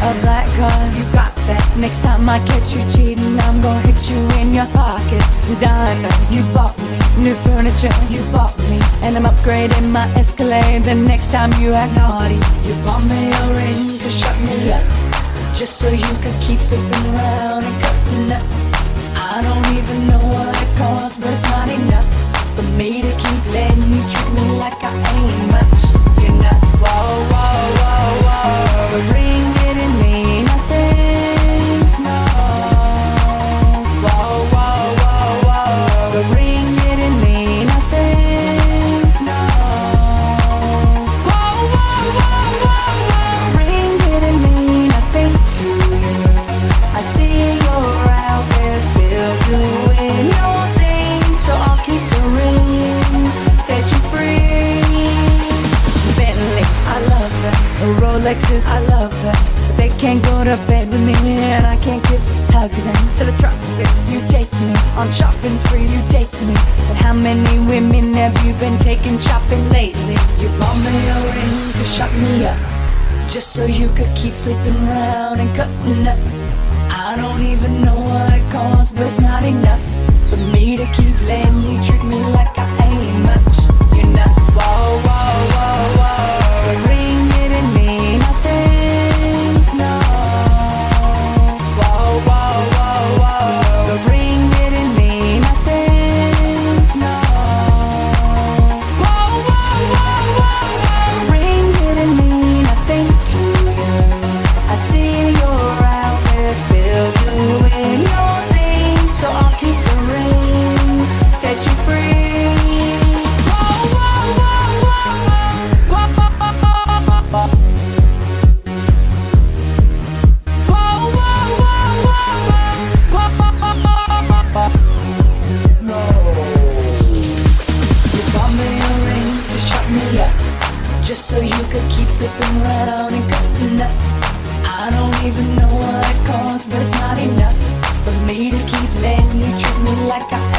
a black card, you got that. Next time I catch you cheating, I'm gonna hit you in your pockets. Diamonds, you bought me. New furniture, you bought me. And I'm upgrading my Escalade the next time you act naughty. You bought me a ring to shut me up, just so you could keep slipping around and cutting up. I don't even know what it costs, but it's not enough for me to keep letting you treat me like I ain't much. You're nuts. Whoa, whoa, whoa, whoa. The ring didn't mean nothing, no. Whoa, whoa, whoa, whoa. The ring didn't mean nothing, no. Whoa, whoa, whoa, whoa, whoa. Ring didn't mean nothing to you. I see you're out there still doing your thing, so I'll keep the ring, set you free. Bentleys, I love that. Rolexes, I love that. But they can't go to bed with me, and I can't kiss and hug them. To the tropics, you take me on shopping sprees, you take me. But how many women have you been taking shopping lately? You bought me a ring to shut me up, just so you could keep sleeping around and cutting up. I don't even know what it costs, but it's not enough for me to keep letting you treat me like I ain't much. You're nuts. Whoa, whoa, whoa, whoa. The ring didn't mean nothing, no. Whoa, whoa, whoa, whoa. The ring didn't mean nothing, no. Whoa, whoa, whoa, whoa, whoa. Ring didn't mean nothing to you. I see you're out there still doing your thing, so I'll keep the ring, set you free. Whoa, whoa, whoa, whoa, whoa, whoa, whoa, whoa. Whoa, whoa, whoa, whoa, whoa. No. You bought me a ring to shut me up, just so you could keep slipping around and cutting up. I don't even know what it costs, but it's not enough for me to keep letting you treat me like I